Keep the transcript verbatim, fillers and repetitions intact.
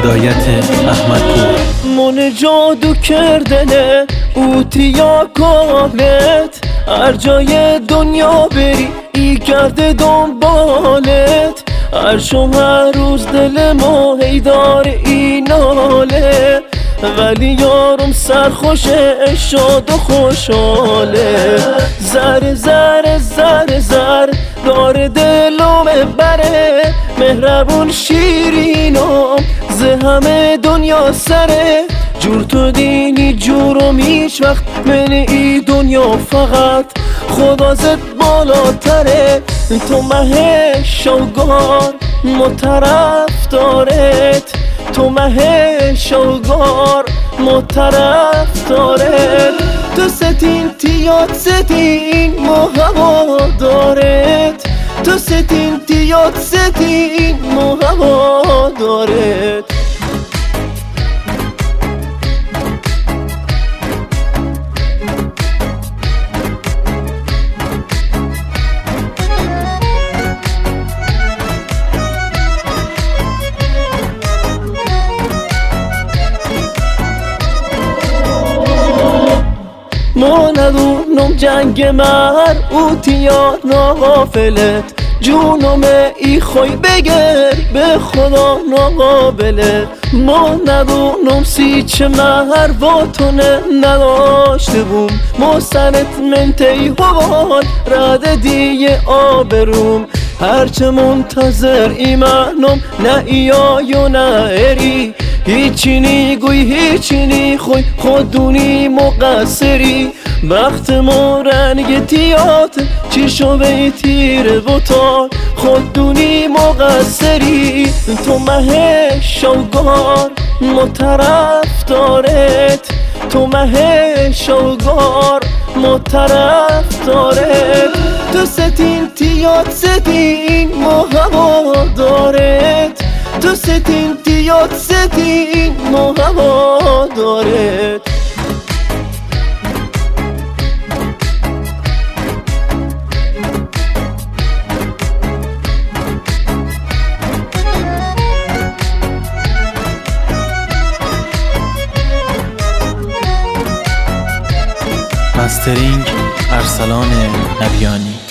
هدایت احمد پور. من جادو کردنه اوتیا کالت، هر جای دنیا بری ای کرده دنبالت، هر شو هر روز دل ما هیدار ایناله، ولی یارم سرخوشه شاد و خوشحاله. زر زر زر زر داره دلم بره، مهربون شیرینم زه همه دنیا سره، جور تو دینی جورم هیچ وقت من ای دنیا فقط خدا زد بالاتره. تو مه شوگار مطرف دارت، تو مه شوگار مطرف دارت، تو ستین تیاد ستین مو هوا دارت، تو ستین تیاد ستین مو هوا دارت. ما ندونم جنگ مر اوتیا ناغافلت، جونم ای خوی بگر به خدا ناقابلت. ما ندونم سی چه مهر با تو نداشته بوم، ما سنت من تی هوال رد دیگه آبروم، هرچه منتظر ایمانم نه ایای و نه اری، هیچی نیگوی هیچی نیخوی خودونی مقصری، وقت ما رنگ تیات چیشو به تیره و تار خودونی مقصری. تو مه شوگار مطرف دارت، تو مه شوگار مطرف دارت، تو ستین تیاد ستین مو هوا دارت، تو ستین تیاد ستین مو هوا دارت. مسترینگ ارسلان نبیانی.